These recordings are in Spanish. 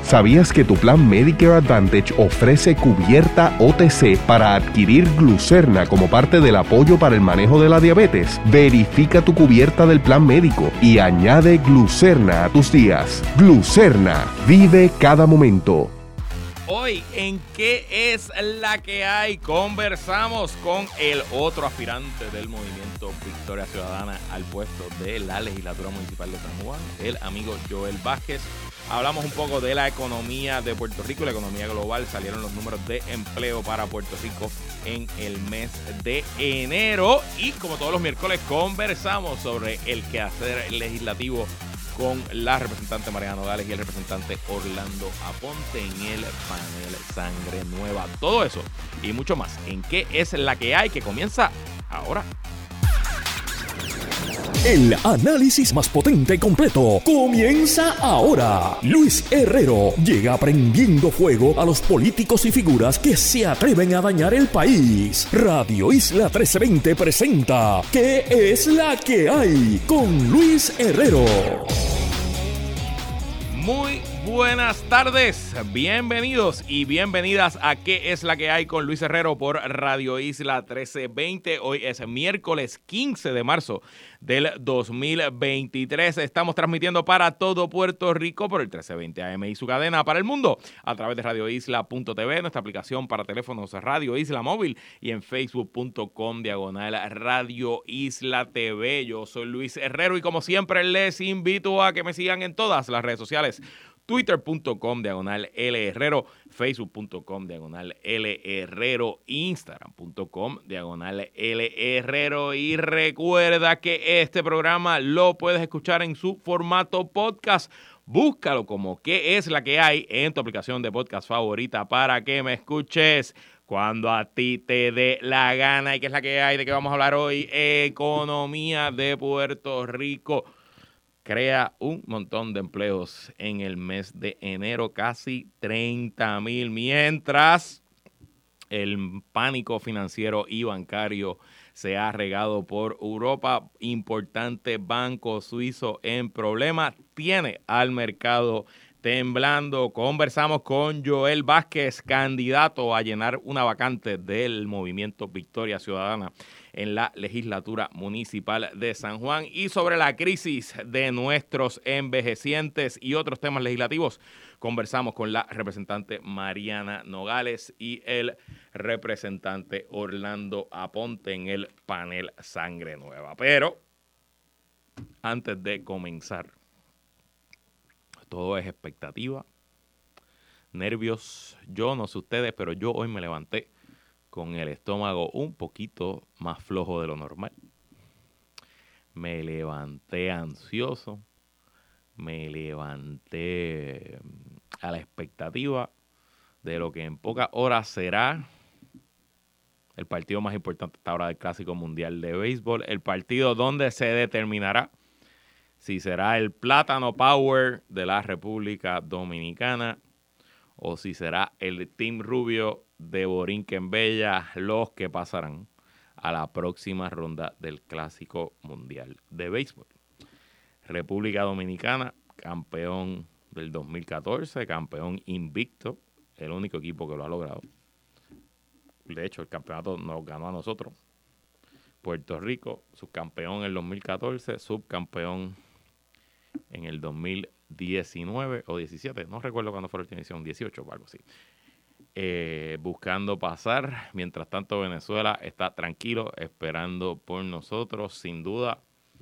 ¿Sabías que tu plan Medicare Advantage ofrece cubierta OTC para adquirir Glucerna como parte del apoyo para el manejo de la diabetes? Verifica tu cubierta del plan médico y añade Glucerna a tus días. Glucerna, vive cada momento. Hoy, ¿en qué es la que hay? Conversamos con el otro aspirante del movimiento Victoria Ciudadana al puesto de la legislatura municipal de San Juan, el amigo Joel Vázquez. Hablamos un poco de la economía de Puerto Rico y la economía global. Salieron los números de empleo para Puerto Rico en el mes de enero. Y como todos los miércoles, conversamos sobre el quehacer legislativo con la representante Mariana Nogales y el representante Orlando Aponte en el panel Sangre Nueva. Todo eso y mucho más en qué es la que hay, que comienza ahora. El análisis más potente y completo comienza ahora. Luis Herrero llega prendiendo fuego a los políticos y figuras que se atreven a dañar el país. Radio Isla 1320 presenta ¿Qué es la que hay? Con Luis Herrero. Muy buenas tardes, bienvenidos y bienvenidas a ¿Qué es la que hay? Con Luis Herrero por Radio Isla 1320. Hoy es miércoles 15 de marzo del 2023. Estamos transmitiendo para todo Puerto Rico por el 1320 AM y su cadena para el mundo a través de radioisla.tv, nuestra aplicación para teléfonos Radio Isla Móvil y en facebook.com/Radio Isla TV. Yo soy Luis Herrero y como siempre les invito a que me sigan en todas las redes sociales. Twitter.com/LHerrero, Facebook.com/LHerrero, Instagram.com/LHerrero. Y recuerda que este programa lo puedes escuchar en su formato podcast. Búscalo como ¿Qué es la que hay? En tu aplicación de podcast favorita para que me escuches cuando a ti te dé la gana. ¿Y qué es la que hay? ¿De qué vamos a hablar hoy? Economía de Puerto Rico. Crea un montón de empleos en el mes de enero, casi 30,000, mientras el pánico financiero y bancario se ha regado por Europa. Importante banco suizo en problemas, tiene al mercado temblando. Conversamos con Joel Vázquez, candidato a llenar una vacante del movimiento Victoria Ciudadana en la legislatura municipal de San Juan, y sobre la crisis de nuestros envejecientes y otros temas legislativos. Conversamos con la representante Mariana Nogales y el representante Orlando Aponte en el panel Sangre Nueva. Pero antes de comenzar, todo es expectativa, nervios. Yo no sé ustedes, pero yo hoy me levanté con el estómago un poquito más flojo de lo normal. Me levanté ansioso, me levanté a la expectativa de lo que en pocas horas será el partido más importante hasta ahora del Clásico Mundial de Béisbol, el partido donde se determinará si será el Plátano Power de la República Dominicana o si será el Team Rubio de Borinquen Bella los que pasarán a la próxima ronda del Clásico Mundial de Béisbol. República Dominicana, campeón del 2014, campeón invicto, el único equipo que lo ha logrado. De hecho, el campeonato nos ganó a nosotros. Puerto Rico, subcampeón en el 2014, subcampeón en el 2019 o 17, no recuerdo cuándo fue la última edición, 18 o algo así. Buscando pasar. Mientras tanto, Venezuela está tranquilo, esperando por nosotros. Sin duda,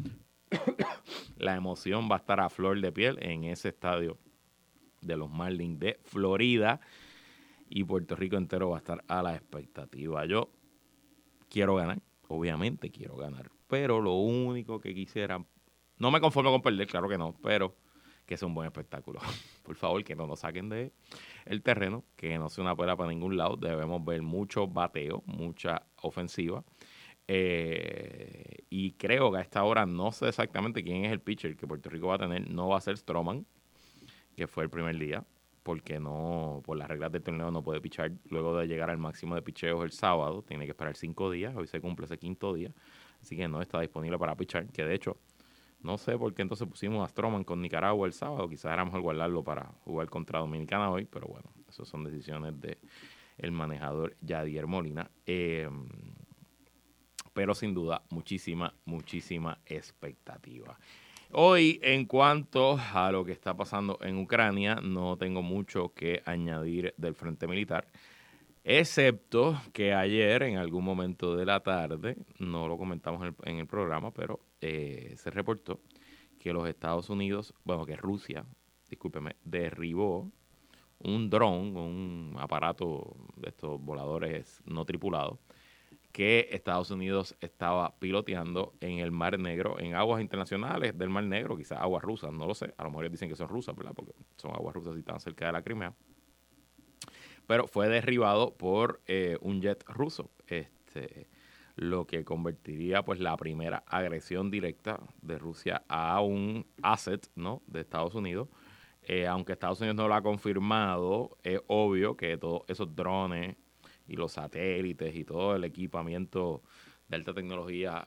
la emoción va a estar a flor de piel en ese estadio de los Marlins de Florida. Y Puerto Rico entero va a estar a la expectativa. Yo quiero ganar, obviamente quiero ganar. Pero lo único que quisiera, no me conformo con perder, claro que no, pero que sea un buen espectáculo. Por favor, que no nos saquen de el terreno, que no sea una pela para ningún lado. Debemos ver mucho bateo, mucha ofensiva. Y creo que a esta hora no sé exactamente quién es el pitcher que Puerto Rico va a tener. No va a ser Stroman, que fue el primer día, porque no, por las reglas del torneo no puede pichar luego de llegar al máximo de picheos el sábado. Tiene que esperar 5 días. Hoy se cumple ese 5º día. Así que no está disponible para pichar, que de hecho No sé por qué entonces pusimos a Stroman con Nicaragua el sábado. Quizás era mejor guardarlo para jugar contra Dominicana hoy, pero bueno, esas son decisiones del manejador Yadier Molina. Pero sin duda, muchísima expectativa. Hoy, en cuanto a lo que está pasando en Ucrania, no tengo mucho que añadir del frente militar, excepto que ayer, en algún momento de la tarde, no lo comentamos en el programa, pero se reportó que los Estados Unidos, que Rusia, discúlpeme, derribó un dron, un aparato de estos voladores no tripulados, que Estados Unidos estaba piloteando en el Mar Negro, en aguas internacionales del Mar Negro, quizás aguas rusas, no lo sé, a lo mejor dicen que son rusas, ¿verdad? Porque son aguas rusas y están cerca de la Crimea. Pero fue derribado por un jet ruso, lo que convertiría pues la primera agresión directa de Rusia a un asset, ¿no?, de Estados Unidos. Aunque Estados Unidos no lo ha confirmado, es obvio que todos esos drones y los satélites y todo el equipamiento de alta tecnología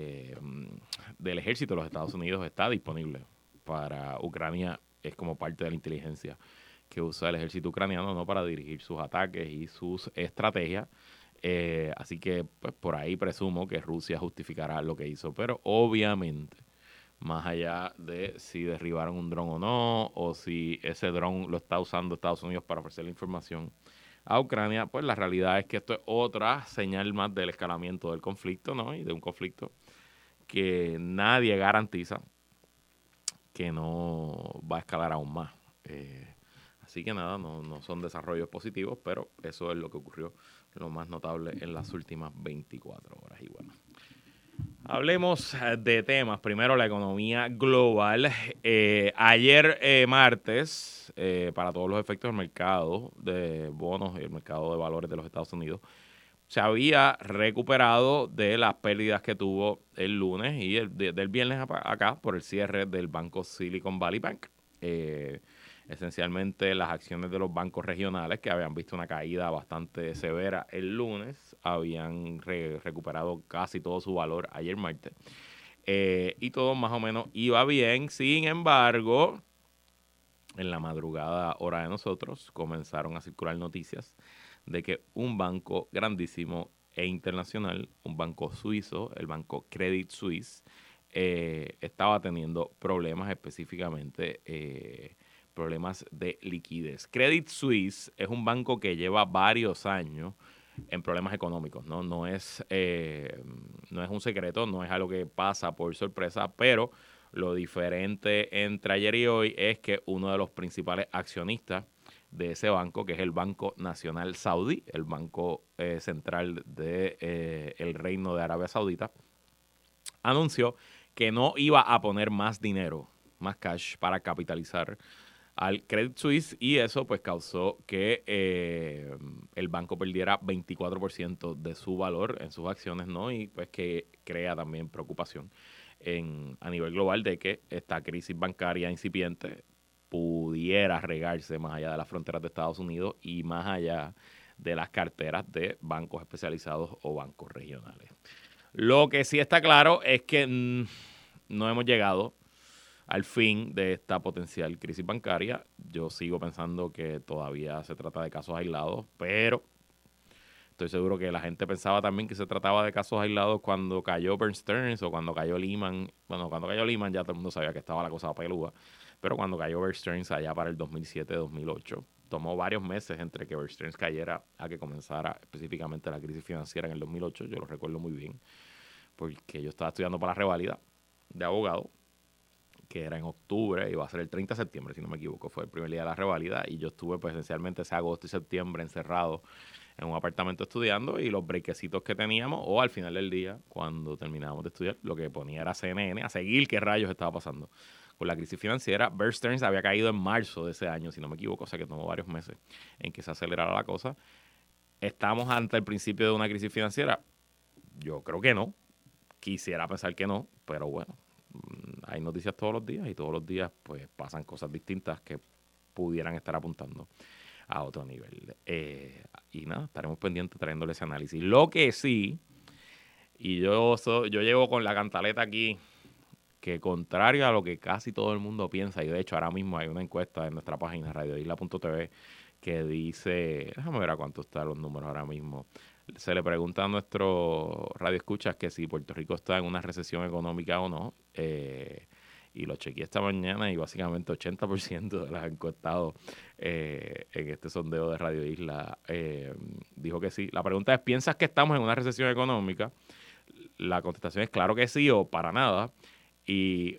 del ejército de los Estados Unidos está disponible para Ucrania. Es como parte de la inteligencia que usa el ejército ucraniano, ¿no?, para dirigir sus ataques y sus estrategias. Así que pues, por ahí presumo que Rusia justificará lo que hizo. Pero obviamente, más allá de si derribaron un dron o no, o si ese dron lo está usando Estados Unidos para ofrecer la información a Ucrania, pues la realidad es que esto es otra señal más del escalamiento del conflicto, ¿no? Y de un conflicto que nadie garantiza que no va a escalar aún más. Así que nada, no son desarrollos positivos, pero eso es lo que ocurrió, lo más notable en las últimas 24 horas. Y bueno, hablemos de temas. Primero, la economía global. Ayer martes, para todos los efectos del mercado de bonos y el mercado de valores de los Estados Unidos, se había recuperado de las pérdidas que tuvo el lunes y del viernes acá por el cierre del banco Silicon Valley Bank. Esencialmente las acciones de los bancos regionales, que habían visto una caída bastante severa el lunes, habían recuperado casi todo su valor ayer martes. Y todo más o menos iba bien. Sin embargo, en la madrugada hora de nosotros, comenzaron a circular noticias de que un banco grandísimo e internacional, un banco suizo, el banco Credit Suisse, estaba teniendo problemas, específicamente problemas de liquidez. Credit Suisse es un banco que lleva varios años en problemas económicos, ¿no? No es un secreto, no es algo que pasa por sorpresa, pero lo diferente entre ayer y hoy es que uno de los principales accionistas de ese banco, que es el Banco Nacional Saudí, el banco central del Reino de Arabia Saudita, anunció que no iba a poner más dinero, más cash para capitalizar al Credit Suisse, y eso pues causó que el banco perdiera 24% de su valor en sus acciones, ¿no? Y pues que crea también preocupación a nivel global de que esta crisis bancaria incipiente pudiera regarse más allá de las fronteras de Estados Unidos y más allá de las carteras de bancos especializados o bancos regionales. Lo que sí está claro es que no hemos llegado al fin de esta potencial crisis bancaria. Yo sigo pensando que todavía se trata de casos aislados, pero estoy seguro que la gente pensaba también que se trataba de casos aislados cuando cayó Bear Stearns o cuando cayó Lehman. Bueno, cuando cayó Lehman ya todo el mundo sabía que estaba la cosa peluda, pero cuando cayó Bear Stearns allá para el 2007-2008, tomó varios meses entre que Bear Stearns cayera a que comenzara específicamente la crisis financiera en el 2008. Yo lo recuerdo muy bien, porque yo estaba estudiando para la revalida de abogado, que era en octubre, iba a ser el 30 de septiembre, si no me equivoco, fue el primer día de la revalida, y yo estuve pues esencialmente ese agosto y septiembre encerrado en un apartamento estudiando, y los brequecitos que teníamos, o al final del día, cuando terminábamos de estudiar, lo que ponía era CNN a seguir qué rayos estaba pasando con la crisis financiera. Bear Stearns había caído en marzo de ese año, si no me equivoco, o sea que tomó varios meses en que se acelerara la cosa. ¿Estamos ante el principio de una crisis financiera? Yo creo que no. Quisiera pensar que no, pero bueno, hay noticias todos los días y todos los días pues pasan cosas distintas que pudieran estar apuntando a otro nivel. Y nada, estaremos pendientes trayéndole ese análisis. Lo que sí, y yo llevo con la cantaleta aquí que contrario a lo que casi todo el mundo piensa, y de hecho ahora mismo hay una encuesta en nuestra página radioisla.tv que dice, déjame ver a cuánto están los números ahora mismo. Se le pregunta a nuestros radioescuchas que si Puerto Rico está en una recesión económica o no, y lo chequeé esta mañana y básicamente 80% de los encuestados en este sondeo de Radio Isla dijo que sí. La pregunta es, ¿piensas que estamos en una recesión económica? La contestación es claro que sí o para nada. Y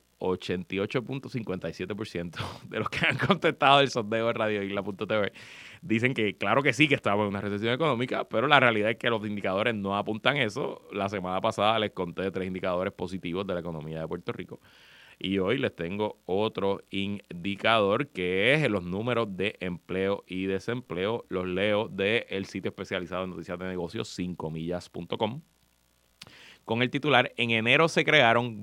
88.57% de los que han contestado el sondeo de radioisla.tv dicen que claro que sí que estamos en una recesión económica, pero la realidad es que los indicadores no apuntan eso. La semana pasada les conté 3 indicadores positivos de la economía de Puerto Rico y hoy les tengo otro indicador que es los números de empleo y desempleo. Los leo del sitio especializado en noticias de negocios 5millas.com. Con el titular, en enero se crearon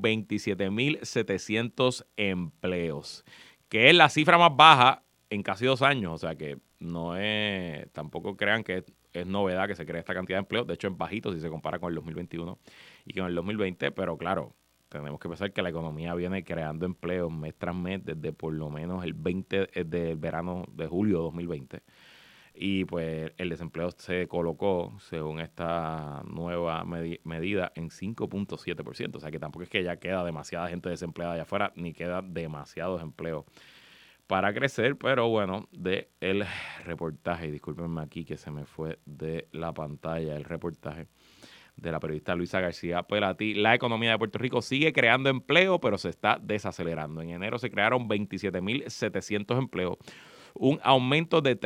27.700 empleos, que es la cifra más baja en casi 2 años. O sea que no es, tampoco crean que es novedad que se cree esta cantidad de empleos. De hecho, es bajito si se compara con el 2021 y con el 2020. Pero claro, tenemos que pensar que la economía viene creando empleos mes tras mes desde por lo menos el del verano de julio de 2020. Y pues el desempleo se colocó, según esta nueva medida, en 5.7%. O sea que tampoco es que ya queda demasiada gente desempleada allá afuera, ni queda demasiados empleos para crecer. Pero bueno, de el reportaje, discúlpenme aquí que se me fue de la pantalla el reportaje de la periodista Luisa García Pelati, la economía de Puerto Rico sigue creando empleo, pero se está desacelerando. En enero se crearon 27.700 empleos, un aumento de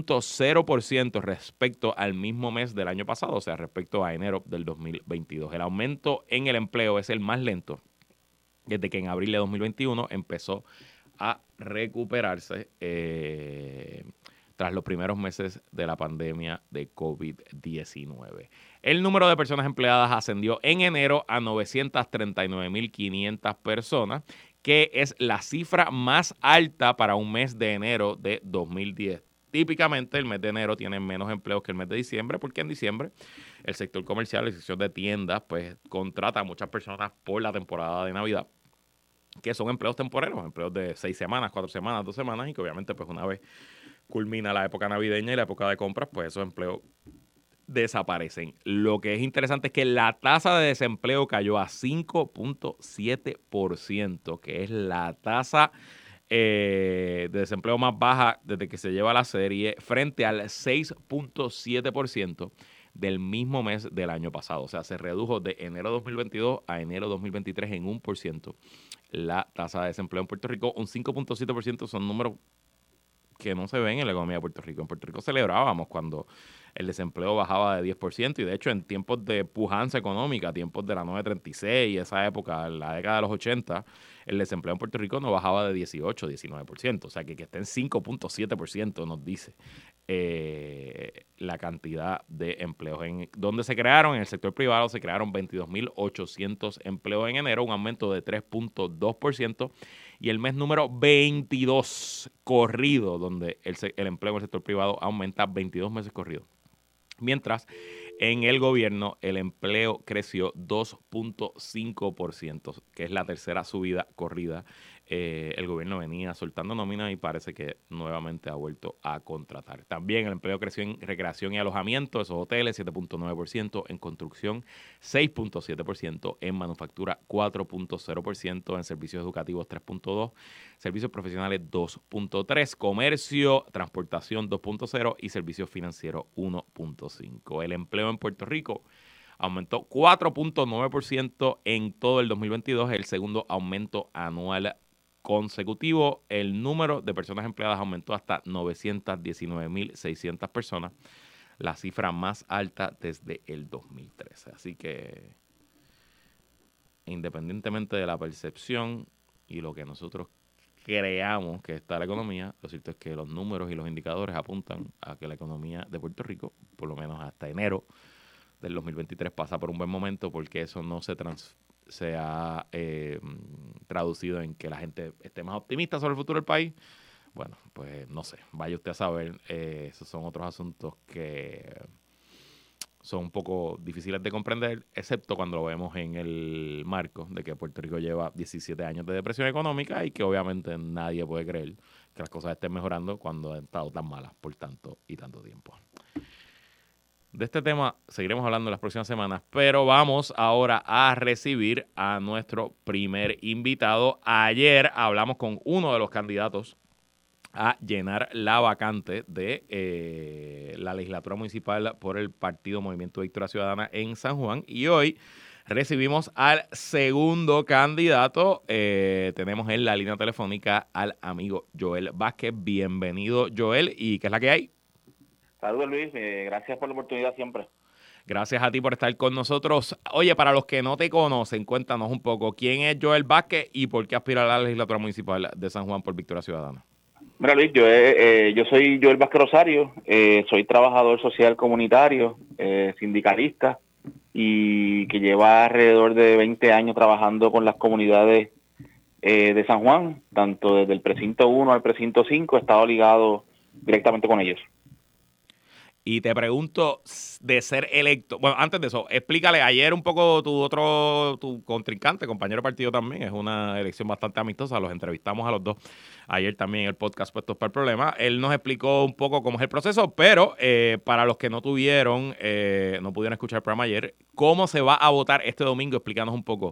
3.0% respecto al mismo mes del año pasado, o sea, respecto a enero del 2022. El aumento en el empleo es el más lento desde que en abril de 2021 empezó a recuperarse tras los primeros meses de la pandemia de COVID-19. El número de personas empleadas ascendió en enero a 939.500 personas, que es la cifra más alta para un mes de enero de 2010. Típicamente el mes de enero tiene menos empleos que el mes de diciembre, porque en diciembre el sector comercial, el sector de tiendas, pues contrata a muchas personas por la temporada de Navidad, que son empleos temporeros, empleos de 6 semanas, 4 semanas, 2 semanas, y que obviamente pues una vez culmina la época navideña y la época de compras, pues esos empleos desaparecen. Lo que es interesante es que la tasa de desempleo cayó a 5.7%, que es la tasa de desempleo más baja desde que se lleva la serie, frente al 6.7% del mismo mes del año pasado. O sea, se redujo de enero 2022 a enero 2023 en 1% la tasa de desempleo en Puerto Rico. Un 5.7% son números que no se ven en la economía de Puerto Rico. En Puerto Rico celebrábamos cuando el desempleo bajaba de 10%, y de hecho en tiempos de pujanza económica, tiempos de la 936 y esa época, la década de los 80, el desempleo en Puerto Rico no bajaba de 18, 19%. O sea que esté en 5.7% nos dice la cantidad de empleos. ¿Dónde se crearon? En el sector privado se crearon 22.800 empleos en enero, un aumento de 3.2%. Y el mes número 22 corrido, donde el empleo en el sector privado aumenta 22 meses corridos. Mientras en el gobierno el empleo creció 2.5%, que es la tercera subida corrida. El gobierno venía soltando nóminas y parece que nuevamente ha vuelto a contratar. También el empleo creció en recreación y alojamiento, esos hoteles 7.9%, en construcción 6.7%, en manufactura 4.0%, en servicios educativos 3.2%, servicios profesionales 2.3%, comercio, transportación 2.0% y servicios financieros 1.5%. El empleo en Puerto Rico aumentó 4.9% en todo el 2022, el segundo aumento anual consecutivo. El número de personas empleadas aumentó hasta 919.600 personas, la cifra más alta desde el 2013. Así que, independientemente de la percepción y lo que nosotros creamos que está la economía, lo cierto es que los números y los indicadores apuntan a que la economía de Puerto Rico, por lo menos hasta enero del 2023, pasa por un buen momento, porque eso no se ha traducido en que la gente esté más optimista sobre el futuro del país. Bueno, pues no sé, vaya usted a saber, esos son otros asuntos que son un poco difíciles de comprender, excepto cuando lo vemos en el marco de que Puerto Rico lleva 17 años de depresión económica y que obviamente nadie puede creer que las cosas estén mejorando cuando han estado tan malas por tanto y tanto tiempo. De este tema seguiremos hablando en las próximas semanas, pero vamos ahora a recibir a nuestro primer invitado. Ayer hablamos con uno de los candidatos a llenar la vacante de la legislatura municipal por el Partido Movimiento Victoria Ciudadana en San Juan, y hoy recibimos al segundo candidato. Tenemos en la línea telefónica al amigo Joel Vázquez. Bienvenido, Joel, ¿y qué es la que hay? Saludos, Luis. Gracias por la oportunidad siempre. Gracias a ti por estar con nosotros. Oye, para los que no te conocen, cuéntanos un poco, ¿quién es Joel Vázquez y por qué aspira a la legislatura municipal de San Juan por Victoria Ciudadana? Mira, Luis, yo soy Joel Vázquez Rosario, soy trabajador social comunitario, sindicalista, y que lleva alrededor de 20 años trabajando con las comunidades de San Juan, tanto desde el precinto 1 al precinto 5, he estado ligado directamente con ellos. Y te pregunto, de ser electo, bueno, antes de eso, explícale, ayer un poco tu contrincante, compañero de partido también, es una elección bastante amistosa, los entrevistamos a los dos ayer también en el podcast Puestos para el Problema. Él nos explicó un poco cómo es el proceso, pero para los que no pudieron escuchar el programa ayer, ¿cómo se va a votar este domingo? Explícanos un poco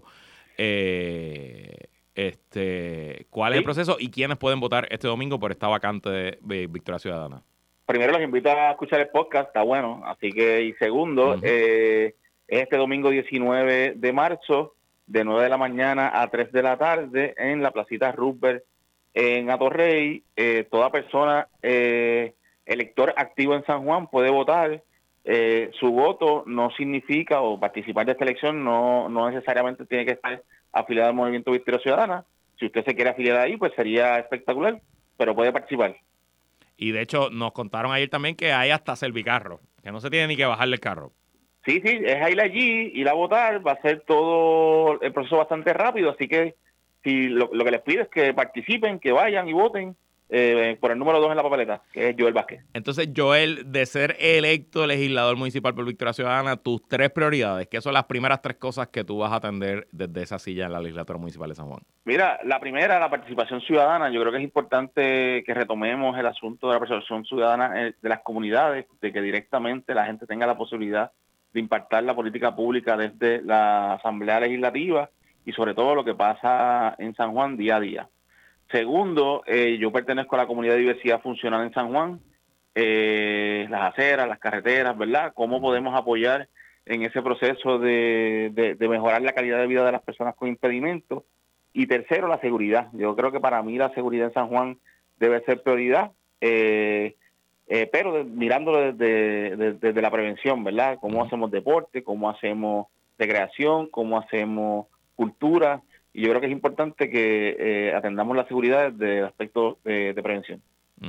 cuál es el proceso y quiénes pueden votar este domingo por esta vacante de Victoria Ciudadana. Primero los invito a escuchar el podcast, está bueno. Así que, y segundo, es este domingo 19 de marzo, de 9 de la mañana a 3 de la tarde, en la Placita Roosevelt, en Atorrey. Toda persona, elector activo en San Juan, puede votar. Su voto no significa, o participar de esta elección no necesariamente tiene que estar afiliado al Movimiento Victoria Ciudadana. Si usted se quiere afiliar ahí, pues sería espectacular, pero puede participar. Y de hecho, nos contaron ayer también que hay hasta servicarro, que no se tiene ni que bajarle el carro. Sí, es ir allí, ir a votar, va a ser todo el proceso bastante rápido, así que si lo que les pido es que participen, que vayan y voten por el número 2 en la papeleta, que es Joel Vázquez. Entonces, Joel, de ser electo legislador municipal por Victoria Ciudadana, tus 3 prioridades, ¿qué son las primeras 3 cosas que tú vas a atender desde esa silla en la legislatura municipal de San Juan? Mira, la primera, la participación ciudadana. Yo creo que es importante que retomemos el asunto de la participación ciudadana de las comunidades, de que directamente la gente tenga la posibilidad de impactar la política pública desde la Asamblea Legislativa y sobre todo lo que pasa en San Juan día a día. Segundo, yo pertenezco a la comunidad de diversidad funcional en San Juan, las aceras, las carreteras, ¿verdad? ¿Cómo podemos apoyar en ese proceso de mejorar la calidad de vida de las personas con impedimentos? Y tercero, la seguridad. Yo creo que para mí la seguridad en San Juan debe ser prioridad, pero mirándolo desde la prevención, ¿verdad? ¿Cómo hacemos deporte? ¿Cómo hacemos recreación? ¿Cómo hacemos cultura? Y yo creo que es importante que atendamos la seguridad desde el aspecto de prevención.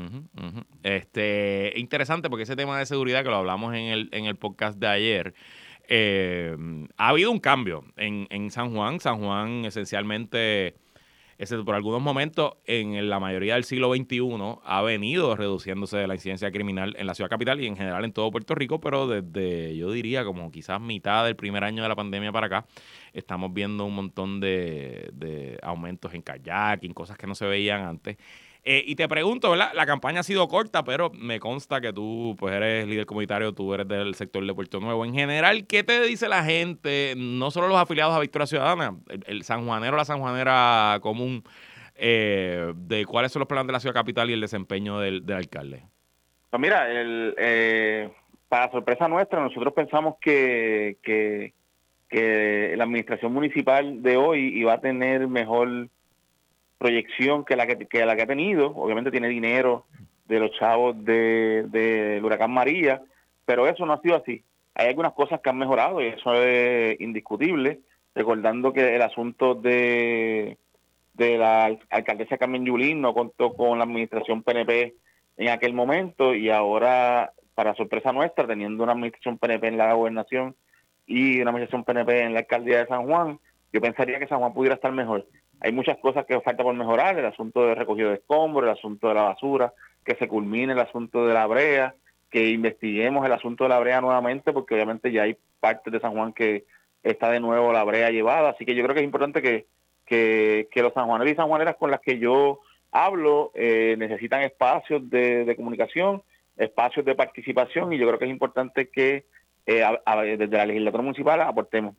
Interesante, porque ese tema de seguridad que lo hablamos en el podcast de ayer, ha habido un cambio en San Juan. San Juan esencialmente, por algunos momentos, en la mayoría del siglo XXI, ha venido reduciéndose la incidencia criminal en la ciudad capital y en general en todo Puerto Rico, pero desde, yo diría, como quizás mitad del primer año de la pandemia para acá, estamos viendo un montón de aumentos en kayaking, cosas que no se veían antes. Y te pregunto, ¿verdad? La campaña ha sido corta, pero me consta que tú pues eres líder comunitario, tú eres del sector de Puerto Nuevo. En general, ¿qué te dice la gente, no solo los afiliados a Victoria Ciudadana, el sanjuanero, la sanjuanera común, de cuáles son los planes de la ciudad capital y el desempeño del alcalde? Pues mira, para sorpresa nuestra, nosotros pensamos que la administración municipal de hoy iba a tener mejor proyección que la que ha tenido. Obviamente tiene dinero de los chavos del huracán María, pero eso no ha sido así. Hay algunas cosas que han mejorado y eso es indiscutible, recordando que el asunto de la alcaldesa Carmen Yulín no contó con la administración PNP en aquel momento, y ahora, para sorpresa nuestra, teniendo una administración PNP en la gobernación y una administración PNP en la alcaldía de San Juan, yo pensaría que San Juan pudiera estar mejor. Hay muchas cosas que falta por mejorar, el asunto de recogido de escombros, el asunto de la basura, que se culmine el asunto de la brea, que investiguemos el asunto de la brea nuevamente, porque obviamente ya hay partes de San Juan que está de nuevo la brea llevada, así que yo creo que es importante que los sanjuaneros y sanjuaneras con las que yo hablo necesitan espacios de comunicación, espacios de participación, y yo creo que es importante que desde la legislatura municipal aportemos.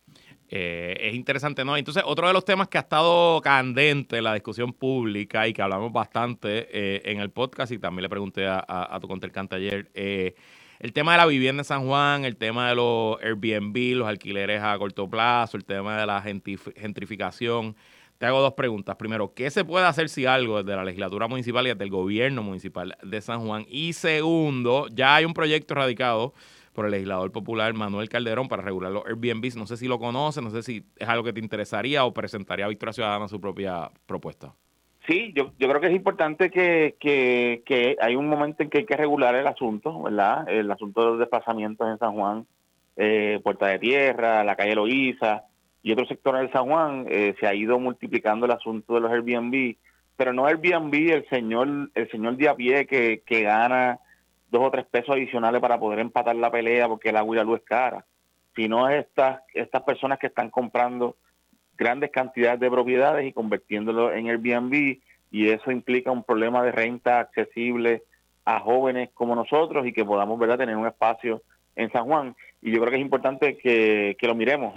Es interesante, ¿no? Entonces, otro de los temas que ha estado candente en la discusión pública y que hablamos bastante en el podcast, y también le pregunté a tu contrincante ayer, el tema de la vivienda en San Juan, el tema de los Airbnb, los alquileres a corto plazo, el tema de la gentrificación. Te hago dos preguntas. Primero, ¿qué se puede hacer si algo desde la legislatura municipal y desde el gobierno municipal de San Juan? Y segundo, ya hay un proyecto radicado por el legislador popular Manuel Calderón para regular los Airbnbs. No sé si lo conoces, no sé si es algo que te interesaría o presentaría a Victoria Ciudadana su propia propuesta. Sí, yo creo que es importante que hay un momento en que hay que regular el asunto, ¿verdad? El asunto de los desplazamientos en San Juan, Puerta de Tierra, la calle Loíza y otros sectores de San Juan, se ha ido multiplicando el asunto de los Airbnb, pero no Airbnb el señor de a pie que gana 2 o 3 pesos adicionales para poder empatar la pelea porque el agua y la luz es cara, sino estas personas que están comprando grandes cantidades de propiedades y convirtiéndolo en Airbnb, y eso implica un problema de renta accesible a jóvenes como nosotros y que podamos, ¿verdad?, tener un espacio en San Juan. Y yo creo que es importante que lo miremos.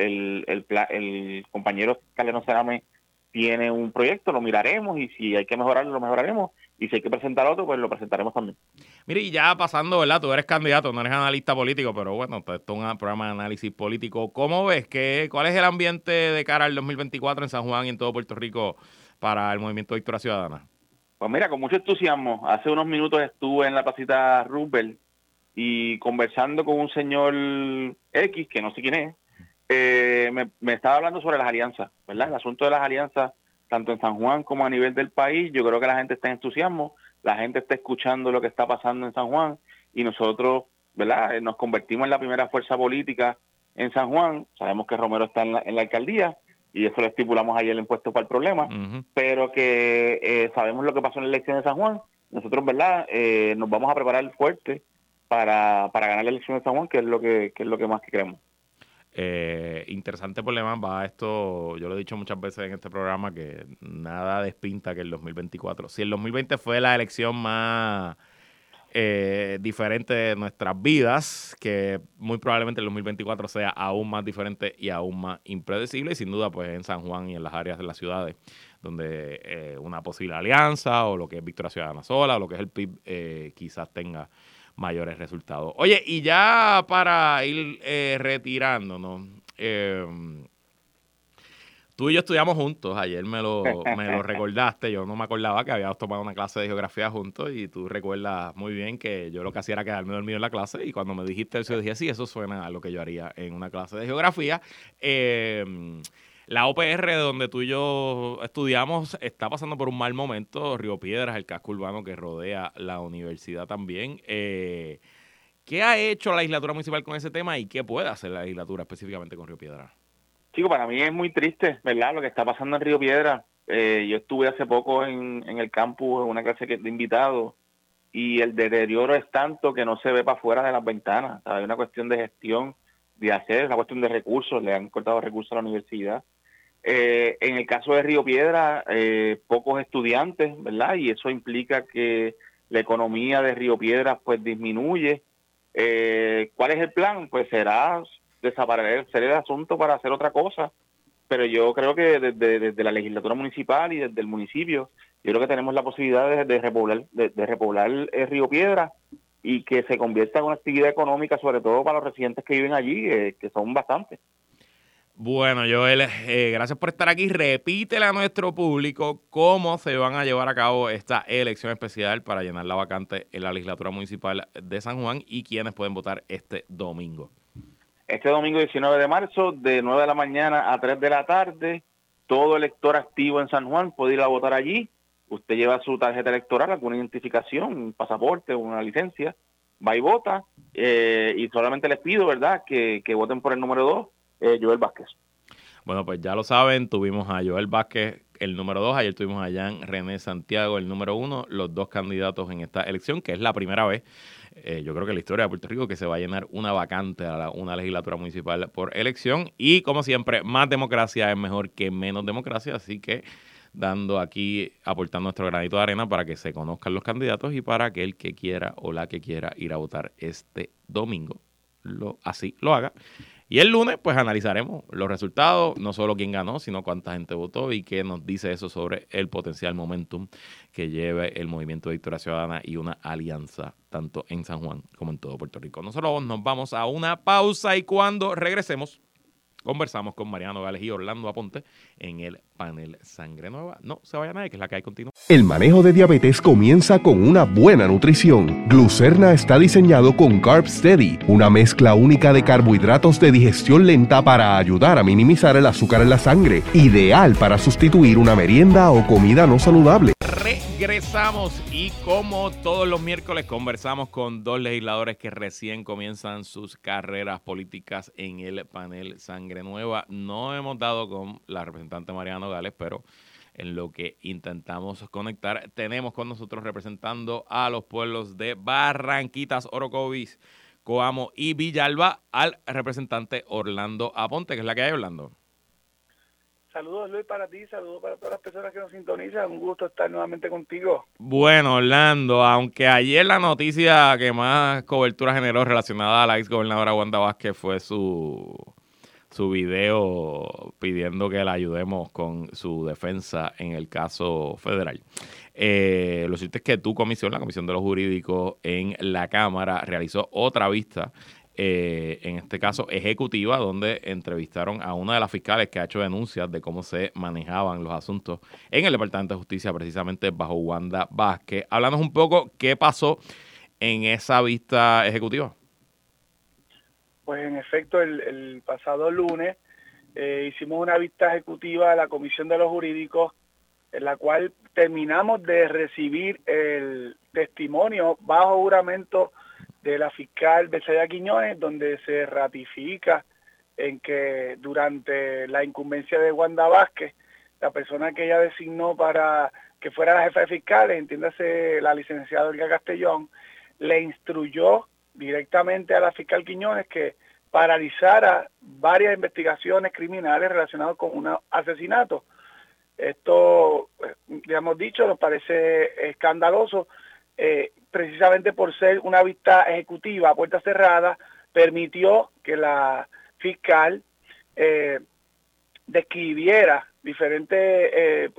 El compañero Calderón Cerame tiene un proyecto, lo miraremos, y si hay que mejorarlo, lo mejoraremos, y si hay que presentar otro, pues lo presentaremos también. Mire, y ya pasando, ¿verdad? Tú eres candidato, no eres analista político, pero bueno, esto es un programa de análisis político. ¿Cómo ves? ¿Cuál es el ambiente de cara al 2024 en San Juan y en todo Puerto Rico para el Movimiento Victoria Ciudadana? Pues mira, con mucho entusiasmo. Hace unos minutos estuve en la placita Roosevelt y conversando con un señor X, que no sé quién es, me estaba hablando sobre las alianzas, ¿verdad? El asunto de las alianzas, tanto en San Juan como a nivel del país. Yo creo que la gente está en entusiasmo, la gente está escuchando lo que está pasando en San Juan, y nosotros, ¿verdad?, nos convertimos en la primera fuerza política en San Juan. Sabemos que Romero está en la alcaldía, y eso lo estipulamos ayer en Puesto para el Problema, pero que sabemos lo que pasó en la elección de San Juan. Nosotros, ¿verdad?, nos vamos a preparar fuerte para ganar la elección de San Juan, que es lo que más que queremos. Interesante problema va esto. Yo lo he dicho muchas veces en este programa, que nada despinta que el 2024. Si el 2020 fue la elección más diferente de nuestras vidas, que muy probablemente el 2024 sea aún más diferente y aún más impredecible, y sin duda pues en San Juan y en las áreas de las ciudades donde una posible alianza o lo que es Victoria Ciudadana sola o lo que es el PIB quizás tenga mayores resultados. Oye, y ya para ir retirándonos, tú y yo estudiamos juntos. Ayer me lo recordaste. Yo no me acordaba que habíamos tomado una clase de geografía juntos, y tú recuerdas muy bien que yo lo que hacía era quedarme dormido en la clase, y cuando me dijiste eso, yo dije, sí, eso suena a lo que yo haría en una clase de geografía. La OPR donde tú y yo estudiamos está pasando por un mal momento. Río Piedras, el casco urbano que rodea la universidad también. ¿Qué ha hecho la legislatura municipal con ese tema y qué puede hacer la legislatura específicamente con Río Piedras? Chico, para mí es muy triste, ¿verdad?, lo que está pasando en Río Piedras. Yo estuve hace poco en el campus en una clase de invitados, y el deterioro es tanto que no se ve para afuera de las ventanas. Hay una cuestión de gestión, de hacer, una cuestión de recursos. Le han cortado recursos a la universidad. En el caso de Río Piedras, pocos estudiantes, ¿verdad? Y eso implica que la economía de Río Piedras pues disminuye. ¿Cuál es el plan? Pues será desaparecer el asunto para hacer otra cosa. Pero yo creo que desde la legislatura municipal y desde el municipio, yo creo que tenemos la posibilidad de repoblar Río Piedras, y que se convierta en una actividad económica, sobre todo para los residentes que viven allí, que son bastantes. Bueno, Joel, gracias por estar aquí. Repítele a nuestro público cómo se van a llevar a cabo esta elección especial para llenar la vacante en la legislatura municipal de San Juan, y quiénes pueden votar este domingo. Este domingo 19 de marzo, de 9 de la mañana a 3 de la tarde, todo elector activo en San Juan puede ir a votar allí. Usted lleva su tarjeta electoral, alguna identificación, un pasaporte, una licencia, va y vota, y solamente les pido, ¿verdad?, que voten por el número 2, Joel Vázquez. Bueno, pues ya lo saben, tuvimos a Joel Vázquez el número 2. Ayer tuvimos a Jan René Santiago, el número 1, los dos candidatos en esta elección, que es la primera vez, yo creo que en la historia de Puerto Rico, que se va a llenar una vacante a una legislatura municipal por elección. Y como siempre, más democracia es mejor que menos democracia, así que dando aquí, aportando nuestro granito de arena para que se conozcan los candidatos y para que el que quiera o la que quiera ir a votar este domingo así lo haga. Y el lunes, pues analizaremos los resultados, no solo quién ganó, sino cuánta gente votó y qué nos dice eso sobre el potencial momentum que lleve el Movimiento de Victoria Ciudadana y una alianza tanto en San Juan como en todo Puerto Rico. Nosotros nos vamos a una pausa y cuando regresemos, conversamos con Mariano Gales y Orlando Aponte en el panel Sangre Nueva. No se vaya nadie, que es la que hay continua. El manejo de diabetes comienza con una buena nutrición. Glucerna está diseñado con Carb Steady, una mezcla única de carbohidratos de digestión lenta para ayudar a minimizar el azúcar en la sangre, ideal para sustituir una merienda o comida no saludable. Regresamos y como todos los miércoles conversamos con dos legisladores que recién comienzan sus carreras políticas en el panel Sangre Nueva. No hemos dado con la representante Mariano Gales, pero en lo que intentamos conectar, tenemos con nosotros representando a los pueblos de Barranquitas, Orocovis, Coamo y Villalba al representante Orlando Aponte, que es la que hay, Orlando. Saludos, Luis, para ti, saludos para todas las personas que nos sintonizan. Un gusto estar nuevamente contigo. Bueno, Orlando, aunque ayer la noticia que más cobertura generó relacionada a la ex gobernadora Wanda Vázquez fue su video pidiendo que la ayudemos con su defensa en el caso federal. Lo cierto es que la Comisión de los Jurídicos en la Cámara, realizó otra vista, en este caso ejecutiva, donde entrevistaron a una de las fiscales que ha hecho denuncias de cómo se manejaban los asuntos en el Departamento de Justicia, precisamente bajo Wanda Vázquez. Háblanos un poco qué pasó en esa vista ejecutiva. Pues en efecto, el pasado lunes hicimos una vista ejecutiva a la Comisión de los Jurídicos, en la cual terminamos de recibir el testimonio bajo juramento de la fiscal Betsaida Quiñones, donde se ratifica en que durante la incumbencia de Wanda Vázquez, la persona que ella designó para que fuera la jefa de fiscales, entiéndase la licenciada Olga Castellón, le instruyó directamente a la fiscal Quiñones que paralizara varias investigaciones criminales relacionadas con un asesinato. Esto, ya hemos dicho, nos parece escandaloso, precisamente por ser una vista ejecutiva a puerta cerrada, permitió que la fiscal describiera diferentes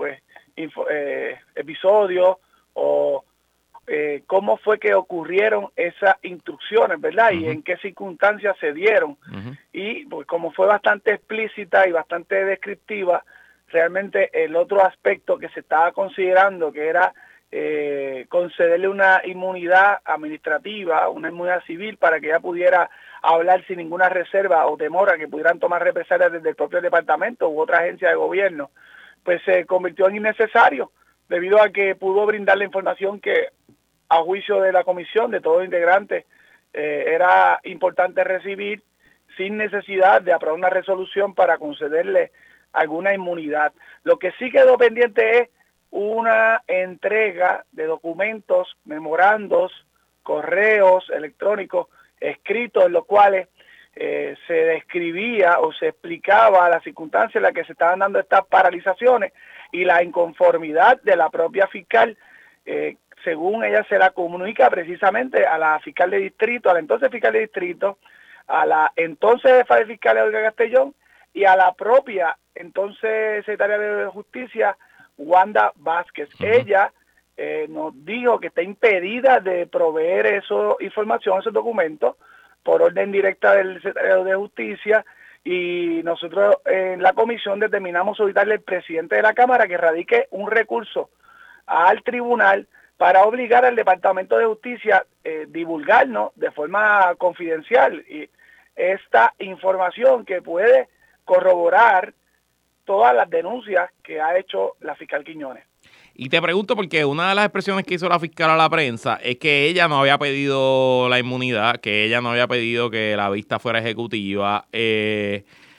episodios o cómo fue que ocurrieron esas instrucciones, ¿verdad? Y en qué circunstancias se dieron. Y pues como fue bastante explícita y bastante descriptiva, realmente el otro aspecto que se estaba considerando, que era concederle una inmunidad administrativa, una inmunidad civil, para que ella pudiera hablar sin ninguna reserva o temor a que pudieran tomar represalias desde el propio departamento u otra agencia de gobierno, pues se convirtió en innecesario, debido a que pudo brindar la información que, a juicio de la comisión, de todos los integrantes, era importante recibir sin necesidad de aprobar una resolución para concederle alguna inmunidad. Lo que sí quedó pendiente es una entrega de documentos, memorandos, correos electrónicos escritos, en los cuales se describía o se explicaba las circunstancias en las que se estaban dando estas paralizaciones y la inconformidad de la propia fiscal, según ella se la comunica precisamente a la fiscal de distrito, a la entonces fiscal de distrito, a la entonces jefa de fiscales Olga Castellón y a la propia entonces secretaria de Justicia Wanda Vázquez. Ella nos dijo que está impedida de proveer esa información, esos documentos, por orden directa del secretario de Justicia, y nosotros en la comisión determinamos solicitarle al presidente de la Cámara que radique un recurso al tribunal para obligar al Departamento de Justicia divulgarnos de forma confidencial y esta información que puede corroborar todas las denuncias que ha hecho la fiscal Quiñones. Y te pregunto porque una de las expresiones que hizo la fiscal a la prensa es que ella no había pedido la inmunidad, que ella no había pedido que la vista fuera ejecutiva.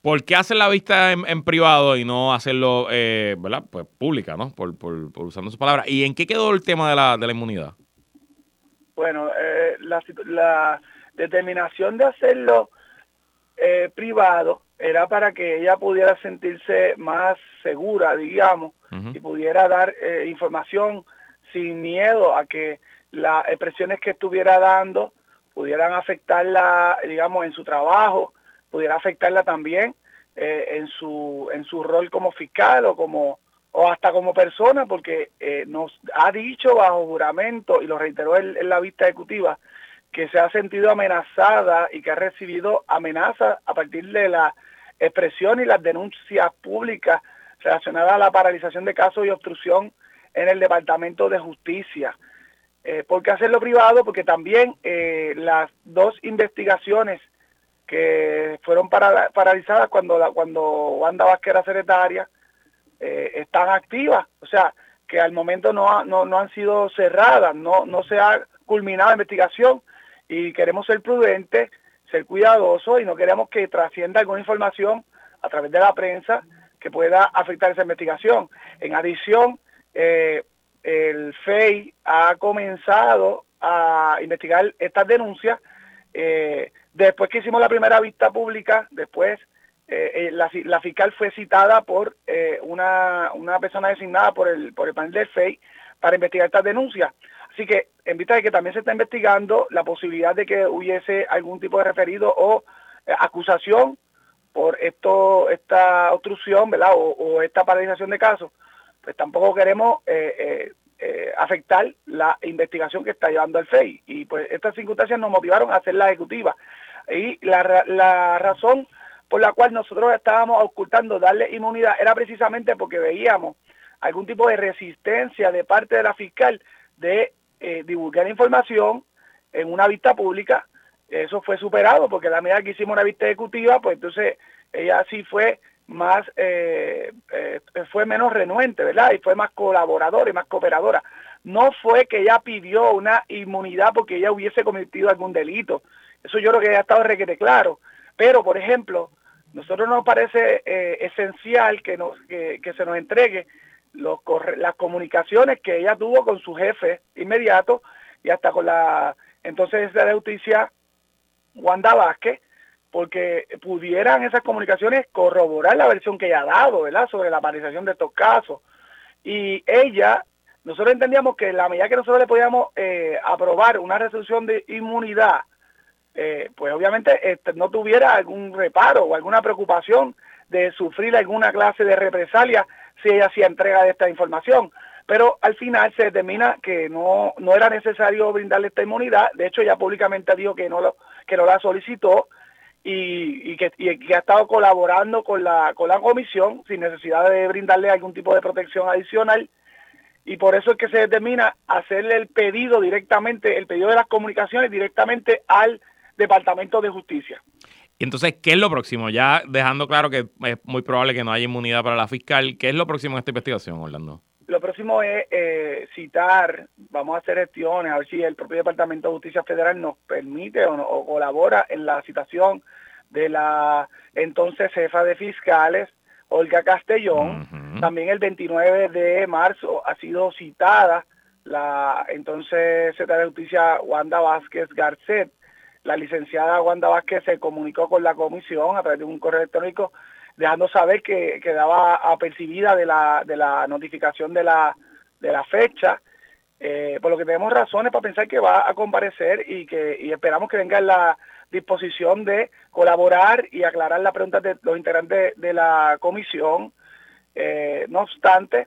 ¿Por qué hacer la vista en privado y no hacerlo, ¿verdad? Pues pública, ¿no? Por usando sus palabras. ¿Y en qué quedó el tema de la inmunidad? Bueno, la determinación de hacerlo privado era para que ella pudiera sentirse más segura, digamos, y pudiera dar información sin miedo a que las expresiones que estuviera dando pudieran afectarla, digamos, en su trabajo, pudiera afectarla también en su rol como fiscal o hasta como persona, porque nos ha dicho bajo juramento, y lo reiteró en la vista ejecutiva, que se ha sentido amenazada y que ha recibido amenazas a partir de la expresión y las denuncias públicas relacionadas a la paralización de casos y obstrucción en el Departamento de Justicia. ¿Por qué hacerlo privado? Porque también las dos investigaciones que fueron paralizadas cuando Wanda Vázquez era secretaria están activas, o sea, que al momento no han sido cerradas, no se ha culminado la investigación, y queremos ser prudentes, ser cuidadosos, y no queremos que trascienda alguna información a través de la prensa que pueda afectar esa investigación. En adición, el FEI ha comenzado a investigar estas denuncias. Después que hicimos la primera vista pública, después la fiscal fue citada por una persona designada por el panel del FEI para investigar estas denuncias. Así que, en vista de que también se está investigando la posibilidad de que hubiese algún tipo de referido o acusación por esta obstrucción, ¿verdad? O esta paralización de casos, pues tampoco queremos afectar la investigación que está llevando el FEI. Y pues estas circunstancias nos motivaron a hacer la ejecutiva. Y la razón por la cual nosotros estábamos ocultando darle inmunidad era precisamente porque veíamos algún tipo de resistencia de parte de la fiscal de divulgar información en una vista pública. Eso fue superado porque la medida que hicimos una vista ejecutiva, pues entonces ella sí fue más fue menos renuente, ¿verdad? Y fue más colaboradora y más cooperadora. No fue que ella pidió una inmunidad porque ella hubiese cometido algún delito. Eso yo creo que ya ha estado requete claro. Pero, por ejemplo, nosotros nos parece esencial que se nos entregue las comunicaciones que ella tuvo con su jefe inmediato y hasta con la entonces de Justicia, Wanda Vázquez, porque pudieran esas comunicaciones corroborar la versión que ella ha dado, ¿verdad?, sobre la paralización de estos casos. Y nosotros entendíamos que la medida que nosotros le podíamos aprobar una resolución de inmunidad, pues obviamente no tuviera algún reparo o alguna preocupación de sufrir alguna clase de represalia si ella hacía entrega de esta información. Pero al final se determina que no era necesario brindarle esta inmunidad. De hecho, ella públicamente dijo que no la solicitó y que ha estado colaborando con la comisión sin necesidad de brindarle algún tipo de protección adicional. Y por eso es que se determina hacerle el pedido de las comunicaciones directamente al Departamento de Justicia. Y entonces, ¿qué es lo próximo? Ya dejando claro que es muy probable que no haya inmunidad para la fiscal, ¿qué es lo próximo en esta investigación, Orlando? Lo próximo es citar, vamos a hacer gestiones, a ver si el propio Departamento de Justicia Federal nos permite o colabora en la citación de la entonces jefa de fiscales, Olga Castellón. También el 29 de marzo ha sido citada la entonces secretaria de Justicia Wanda Vázquez Garcet. La licenciada Wanda Vázquez se comunicó con la comisión a través de un correo electrónico dejando saber que quedaba apercibida de la notificación de la fecha, por lo que tenemos razones para pensar que va a comparecer y esperamos que venga en la disposición de colaborar y aclarar las preguntas de los integrantes de la comisión. No obstante,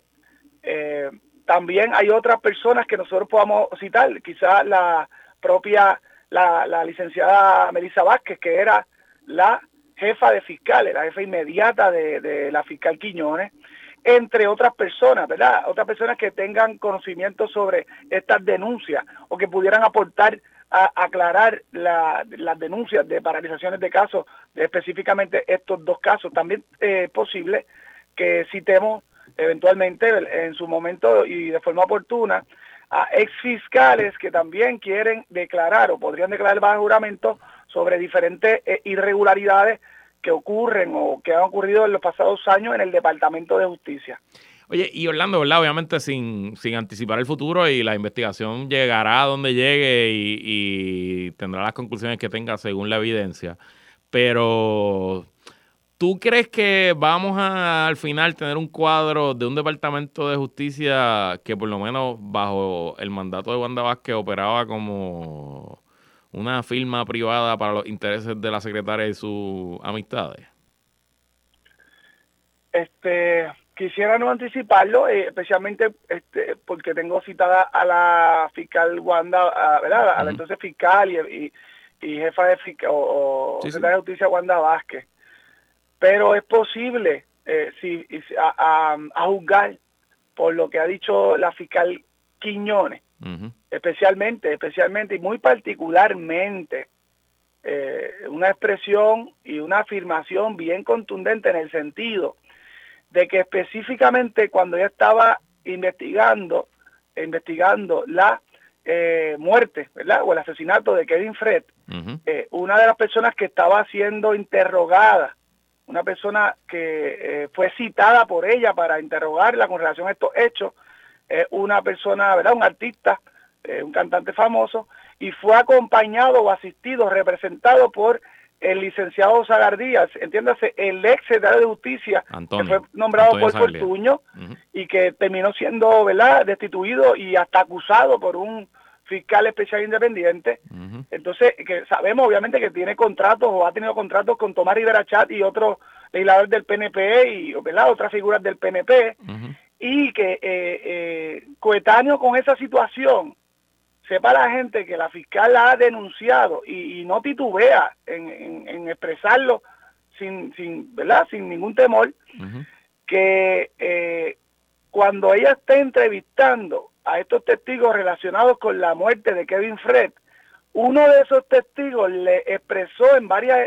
también hay otras personas que nosotros podamos citar, quizás la propia la licenciada Melissa Vázquez, que era la jefa de fiscales, la jefa inmediata de la fiscal Quiñones, entre otras personas, ¿verdad? Otras personas que tengan conocimiento sobre estas denuncias o que pudieran aportar a aclarar las denuncias de paralizaciones de casos, específicamente estos dos casos. También es posible que citemos eventualmente en su momento y de forma oportuna a exfiscales que también quieren declarar o podrían declarar bajo juramento sobre diferentes irregularidades que ocurren o que han ocurrido en los pasados años en el Departamento de Justicia. Oye, y Orlando, ¿verdad? Obviamente sin anticipar el futuro, y la investigación llegará a donde llegue y tendrá las conclusiones que tenga según la evidencia. Pero, ¿tú crees que vamos a al final tener un cuadro de un Departamento de Justicia que por lo menos bajo el mandato de Wanda Vázquez operaba como una firma privada para los intereses de la secretaria y sus amistades? Quisiera no anticiparlo, especialmente porque tengo citada a la fiscal Wanda, ¿verdad? A la entonces fiscal y jefa de fiscal o secretaria de Justicia Wanda Vázquez. Pero es posible, a juzgar por lo que ha dicho la fiscal Quiñones, especialmente y muy particularmente, una expresión y una afirmación bien contundente en el sentido de que específicamente cuando ella estaba investigando la muerte, ¿verdad? O el asesinato de Kevin Fred, una de las personas que estaba siendo interrogada, una persona que fue citada por ella para interrogarla con relación a estos hechos, una persona, ¿verdad? Un artista, un cantante famoso, y fue acompañado o asistido, representado por el licenciado Zagardías, entiéndase, el ex secretario de Justicia, Antonio, que fue nombrado por Fortuño, y que terminó siendo, ¿verdad?, destituido y hasta acusado por un fiscal especial independiente. Entonces, que sabemos obviamente que tiene contratos o ha tenido contratos con Tomás Rivera Chat y otros legisladores del PNP y, ¿verdad?, otras figuras del PNP, y que coetáneo con esa situación, sepa la gente que la fiscal la ha denunciado y no titubea en expresarlo ¿verdad?, sin ningún temor, que cuando ella esté entrevistando a estos testigos relacionados con la muerte de Kevin Fred, uno de esos testigos le expresó en varios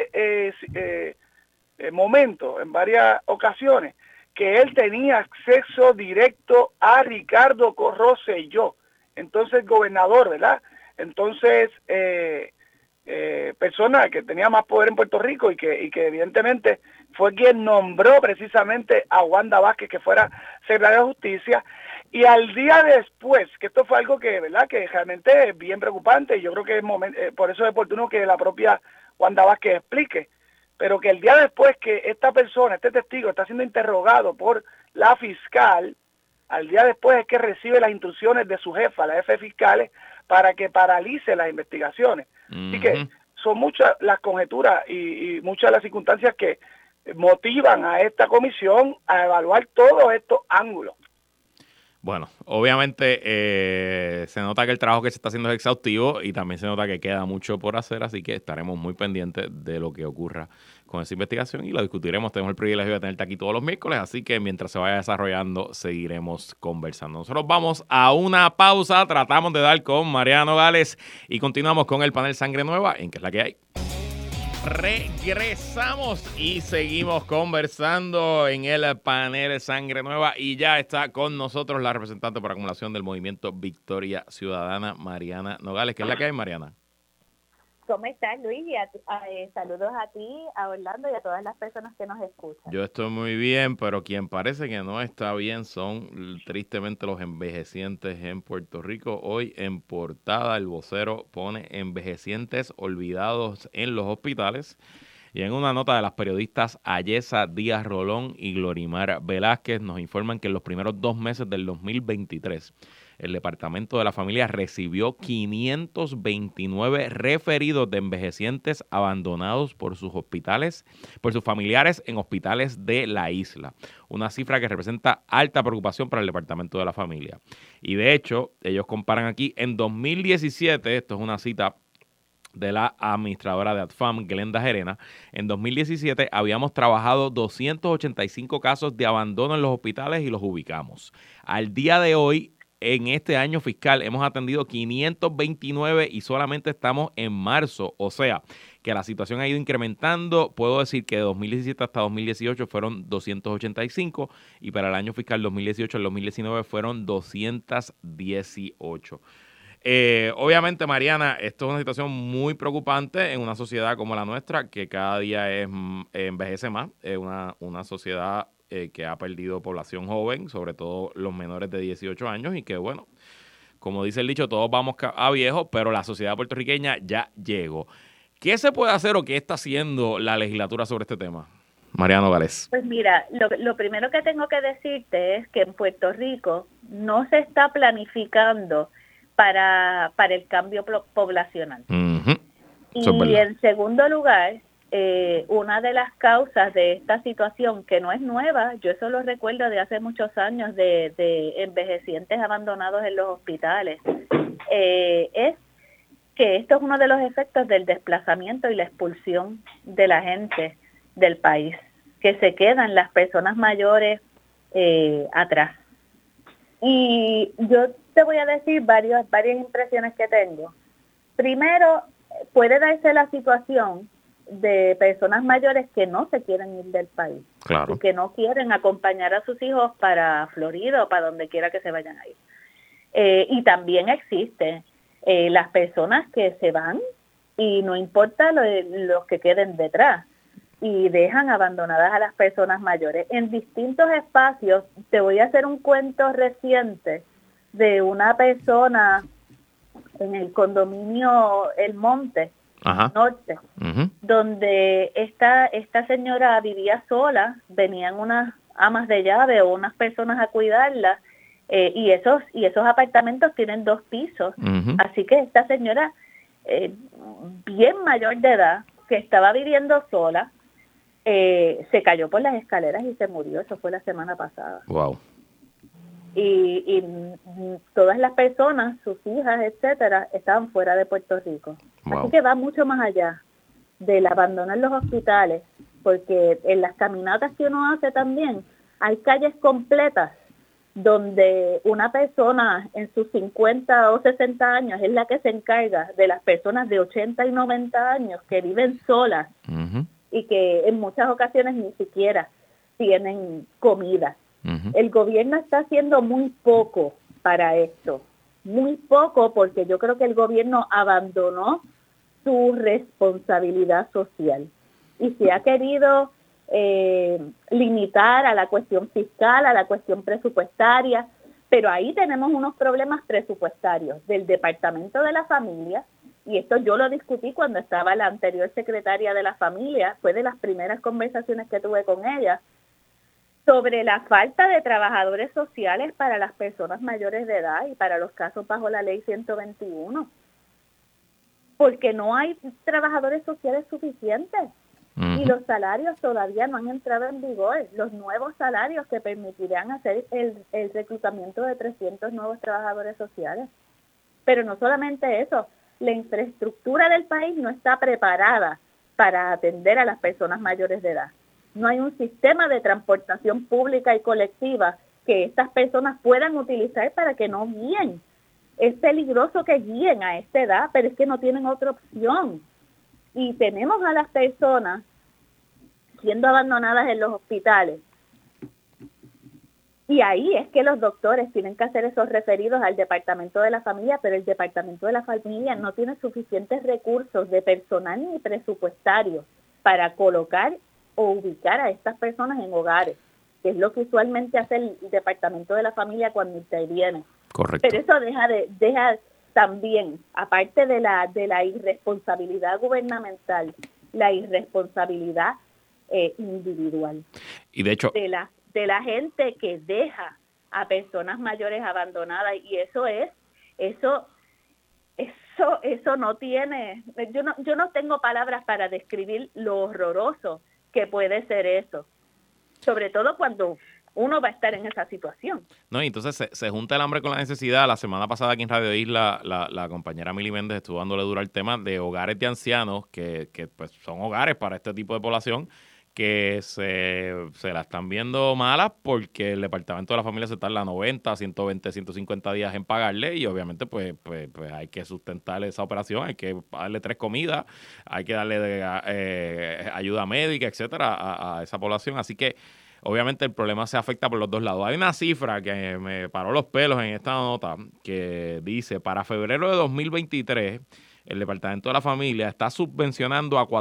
momentos, en varias ocasiones, que él tenía acceso directo a Ricardo Rosselló, entonces gobernador, ¿verdad? Entonces, persona que tenía más poder en Puerto Rico y que evidentemente fue quien nombró precisamente a Wanda Vázquez que fuera secretaria de Justicia, y al día después, que esto fue algo que, ¿verdad?, que realmente es bien preocupante, y yo creo que es por eso es oportuno que la propia Wanda Vázquez explique, pero que el día después que esta persona, este testigo, está siendo interrogado por la fiscal, al día después es que recibe las instrucciones de su jefa, la jefe de fiscales, para que paralice las investigaciones. Así que son muchas las conjeturas y muchas las circunstancias que motivan a esta comisión a evaluar todos estos ángulos. Bueno, obviamente se nota que el trabajo que se está haciendo es exhaustivo y también se nota que queda mucho por hacer, así que estaremos muy pendientes de lo que ocurra con esa investigación y lo discutiremos. Tenemos el privilegio de tenerte aquí todos los miércoles, así que mientras se vaya desarrollando seguiremos conversando. Nosotros vamos a una pausa, tratamos de dar con Mariana Nogales y continuamos con el panel Sangre Nueva en ¿Qué es la que hay? Regresamos y seguimos conversando en el panel Sangre Nueva y ya está con nosotros la representante por acumulación del movimiento Victoria Ciudadana, Mariana Nogales. ¿Qué es la que hay, Mariana? ¿Cómo estás, Luis? Y saludos a ti, a Orlando y a todas las personas que nos escuchan. Yo estoy muy bien, pero quien parece que no está bien son tristemente los envejecientes en Puerto Rico. Hoy en portada el vocero pone envejecientes olvidados en los hospitales. Y en una nota de las periodistas Ayesa Díaz Rolón y Glorimar Velázquez nos informan que en los primeros 2 meses del 2023 el Departamento de la Familia recibió 529 referidos de envejecientes abandonados por sus hospitales, por sus familiares en hospitales de la isla. Una cifra que representa alta preocupación para el Departamento de la Familia. Y de hecho, ellos comparan aquí en 2017, esto es una cita de la administradora de ADFAM, Glenda Gerena, en 2017 habíamos trabajado 285 casos de abandono en los hospitales y los ubicamos. Al día de hoy, en este año fiscal, hemos atendido 529 y solamente estamos en marzo. O sea, que la situación ha ido incrementando. Puedo decir que de 2017 hasta 2018 fueron 285 y para el año fiscal 2018 al 2019 fueron 218. obviamente, Mariana, esto es una situación muy preocupante en una sociedad como la nuestra, que cada día envejece más. Es una sociedad que ha perdido población joven, sobre todo los menores de 18 años, y que, bueno, como dice el dicho, todos vamos a viejos, pero la sociedad puertorriqueña ya llegó. ¿Qué se puede hacer o qué está haciendo la legislatura sobre este tema? Mariano Gález. Pues mira, lo primero que tengo que decirte es que en Puerto Rico no se está planificando para el cambio poblacional. Uh-huh. Y en segundo lugar, una de las causas de esta situación, que no es nueva, yo eso lo recuerdo de hace muchos años, de envejecientes abandonados en los hospitales, es que esto es uno de los efectos del desplazamiento y la expulsión de la gente del país, que se quedan las personas mayores atrás. Y yo te voy a decir varias impresiones que tengo. Primero, puede darse la situación de personas mayores que no se quieren ir del país, claro, y que no quieren acompañar a sus hijos para Florida o para donde quiera que se vayan a ir. Y también existen las personas que se van y no importa los que queden detrás y dejan abandonadas a las personas mayores. En distintos espacios, te voy a hacer un cuento reciente de una persona en el condominio El Monte, ajá, Norte, uh-huh, donde esta señora vivía sola, venían unas amas de llave o unas personas a cuidarla, y esos apartamentos tienen 2 pisos, uh-huh, así que esta señora, bien mayor de edad, que estaba viviendo sola, se cayó por las escaleras y se murió. Eso fue la semana pasada. Wow. Y todas las personas, sus hijas, etcétera, estaban fuera de Puerto Rico. Wow. Así que va mucho más allá del abandono en los hospitales, porque en las caminatas que uno hace también hay calles completas donde una persona en sus 50 o 60 años es la que se encarga de las personas de 80 y 90 años que viven solas, uh-huh, y que en muchas ocasiones ni siquiera tienen comida. uh-huh. El gobierno está haciendo muy poco para esto, muy poco, porque yo creo que el gobierno abandonó su responsabilidad social y se ha querido limitar a la cuestión fiscal, a la cuestión presupuestaria, pero ahí tenemos unos problemas presupuestarios del Departamento de la Familia, y esto yo lo discutí cuando estaba la anterior secretaria de la Familia, fue de las primeras conversaciones que tuve con ella, sobre la falta de trabajadores sociales para las personas mayores de edad y para los casos bajo la ley 121, porque no hay trabajadores sociales suficientes. Y los salarios todavía no han entrado en vigor, los nuevos salarios que permitirán hacer el reclutamiento de 300 nuevos trabajadores sociales. Pero no solamente eso, la infraestructura del país no está preparada para atender a las personas mayores de edad. No hay un sistema de transportación pública y colectiva que estas personas puedan utilizar para que no guíen. Es peligroso que guíen a esta edad, pero es que no tienen otra opción. Y tenemos a las personas siendo abandonadas en los hospitales. Y ahí es que los doctores tienen que hacer esos referidos al Departamento de la Familia, pero el Departamento de la Familia no tiene suficientes recursos de personal ni presupuestarios para colocar o ubicar a estas personas en hogares, que es lo que usualmente hace el Departamento de la Familia cuando interviene. Correcto. Pero eso deja también, aparte de la irresponsabilidad gubernamental, la irresponsabilidad individual. Y de hecho, de la gente que deja a personas mayores abandonadas, y eso no tiene, yo no tengo palabras para describir lo horroroso que puede ser eso, sobre todo cuando uno va a estar en esa situación. No, y entonces se junta el hambre con la necesidad. La semana pasada aquí en Radio Isla, la compañera Mili Méndez estuvo dándole duro al tema de hogares de ancianos que pues son hogares para este tipo de población que se la están viendo malas porque el Departamento de la Familia se tarda 90, 120, 150 días en pagarle, y obviamente pues hay que sustentar esa operación, hay que darle 3 comidas, hay que darle ayuda médica, etcétera, a esa población. Así que obviamente el problema se afecta por los dos lados. Hay una cifra que me paró los pelos en esta nota que dice, para febrero de 2023, el Departamento de la Familia está subvencionando a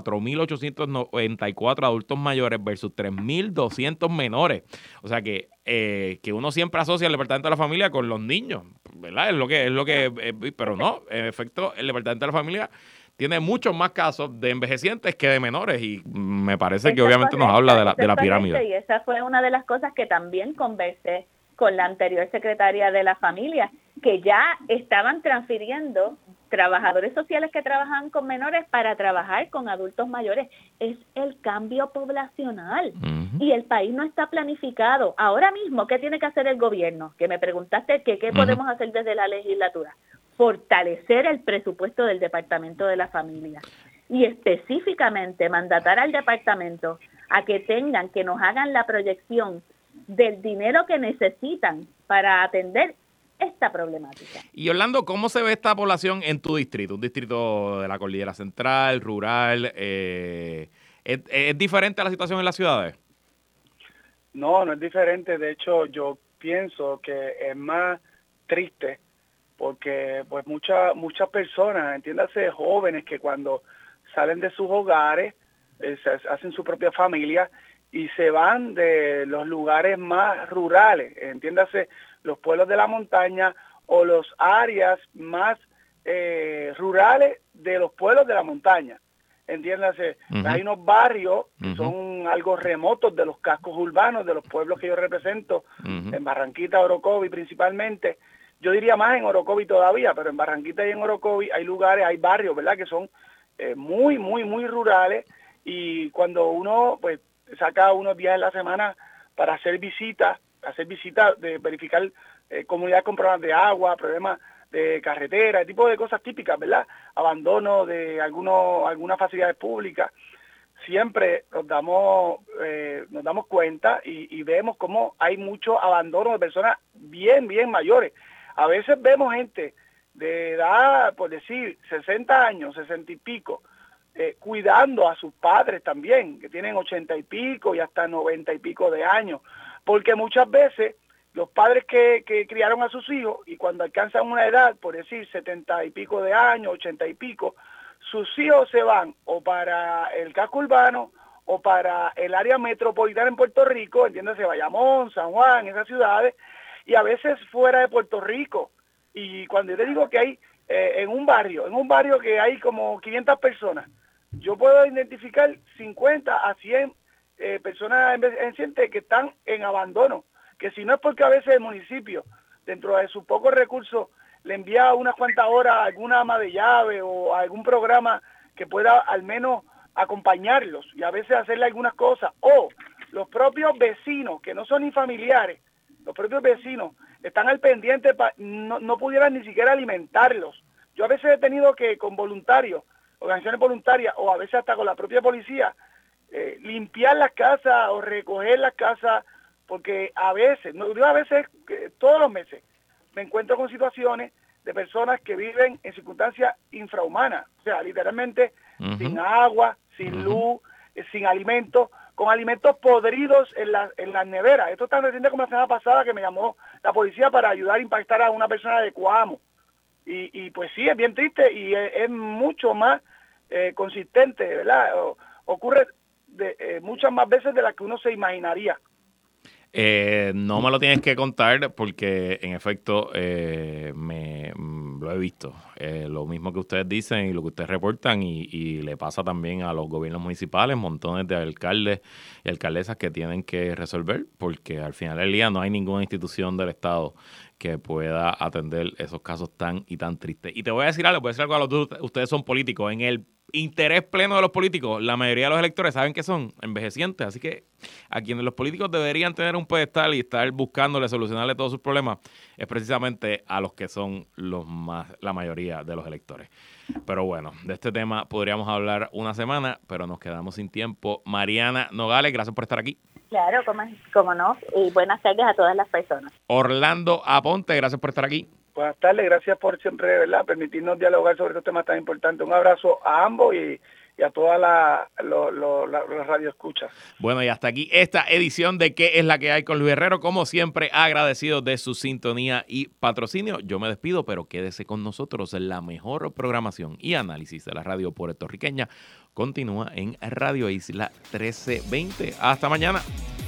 4.894 adultos mayores versus 3.200 menores. O sea que uno siempre asocia el Departamento de la Familia con los niños, ¿verdad? Pero no, en efecto, el Departamento de la Familia tiene muchos más casos de envejecientes que de menores y me parece que obviamente nos habla de la pirámide. Y esa fue una de las cosas que también conversé con la anterior secretaria de la Familia, que ya estaban transfiriendo trabajadores sociales que trabajan con menores para trabajar con adultos mayores. Es el cambio poblacional y el país no está planificado. Ahora mismo, ¿qué tiene que hacer el gobierno? Que me preguntaste que qué podemos hacer desde la legislatura. Fortalecer el presupuesto del Departamento de la Familia y específicamente mandatar al departamento a que nos hagan la proyección del dinero que necesitan para atender esta problemática. Y Orlando, ¿cómo se ve esta población en tu distrito? Un distrito de la Cordillera Central, rural, ¿es diferente a la situación en las ciudades? No, no es diferente. De hecho, yo pienso que es más triste porque pues muchas personas, entiéndase jóvenes, que cuando salen de sus hogares, hacen su propia familia y se van de los lugares más rurales, entiéndase los pueblos de la montaña o los áreas más rurales de los pueblos de la montaña. Entiéndase, hay unos barrios que son algo remotos de los cascos urbanos, de los pueblos que yo represento, en Barranquita, Orocovi principalmente. Yo diría más en Orocovi todavía, pero en Barranquita y en Orocovi hay lugares, hay barrios, ¿verdad?, que son muy, muy, muy rurales, y cuando uno pues saca unos días en la semana para hacer visitas de verificar comunidades con problemas de agua, problemas de carretera, ese tipo de cosas típicas, ¿verdad?, abandono de algunas facilidades públicas, siempre nos damos cuenta y vemos cómo hay mucho abandono de personas bien, bien mayores. A veces vemos gente de edad, por decir, 60 años, 60 y pico, cuidando a sus padres también, que tienen 80 y pico y hasta 90 y pico de años, porque muchas veces los padres que criaron a sus hijos y cuando alcanzan una edad, por decir 70 y pico de años, 80 y pico, sus hijos se van o para el casco urbano o para el área metropolitana en Puerto Rico, entiéndase, Bayamón, San Juan, esas ciudades, y a veces fuera de Puerto Rico. Y cuando yo te digo que hay en un barrio que hay como 500 personas, yo puedo identificar 50 a 100 personas envejecientes que están en abandono, que si no es porque a veces el municipio, dentro de sus pocos recursos, le envía unas cuantas horas a alguna ama de llave o a algún programa que pueda al menos acompañarlos y a veces hacerle algunas cosas, o los propios vecinos, que no son ni familiares, los propios vecinos están al pendiente, no pudieran ni siquiera alimentarlos. Yo a veces he tenido que con voluntarios, organizaciones voluntarias o a veces hasta con la propia policía, limpiar las casas o recoger las casas, porque a veces, no digo a veces, todos los meses, me encuentro con situaciones de personas que viven en circunstancias infrahumanas, o sea, literalmente sin agua, sin luz, sin alimentos, con alimentos podridos en las neveras. Esto es tan reciente como la semana pasada que me llamó la policía para ayudar a impactar a una persona de Coamo. Y pues sí, es bien triste y es mucho más consistente, ¿verdad? Ocurre muchas más veces de las que uno se imaginaría. No me lo tienes que contar porque en efecto lo he visto, lo mismo que ustedes dicen y lo que ustedes reportan y le pasa también a los gobiernos municipales, montones de alcaldes y alcaldesas que tienen que resolver porque al final del día no hay ninguna institución del Estado que pueda atender esos casos tan tristes. Y te voy a decir algo, a los dos, ustedes son políticos, en el interés pleno de los políticos, la mayoría de los electores saben que son envejecientes, así que a quienes los políticos deberían tener un pedestal y estar buscándole solucionarle todos sus problemas es precisamente a los que son la mayoría de los electores. Pero bueno, de este tema podríamos hablar una semana, pero nos quedamos sin tiempo. Mariana Nogales, gracias por estar aquí. Claro, como no, y buenas tardes a todas las personas. Orlando Aponte, gracias por estar aquí. Buenas tardes, gracias por siempre, ¿verdad?, permitirnos dialogar sobre estos temas tan importantes. Un abrazo a ambos y y a todas las radioescuchas. Bueno, y hasta aquí esta edición de ¿Qué es la que hay con Luis Herrero? Como siempre, agradecido de su sintonía y patrocinio. Yo me despido, pero quédese con nosotros. La mejor programación y análisis de la radio puertorriqueña continúa en Radio Isla 1320. Hasta mañana.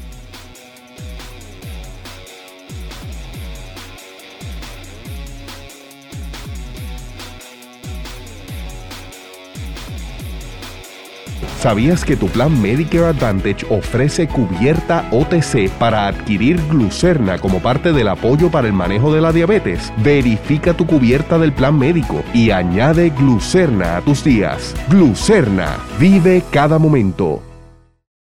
¿Sabías que tu plan Medicare Advantage ofrece cubierta OTC para adquirir Glucerna como parte del apoyo para el manejo de la diabetes? Verifica tu cubierta del plan médico y añade Glucerna a tus días. Glucerna, vive cada momento.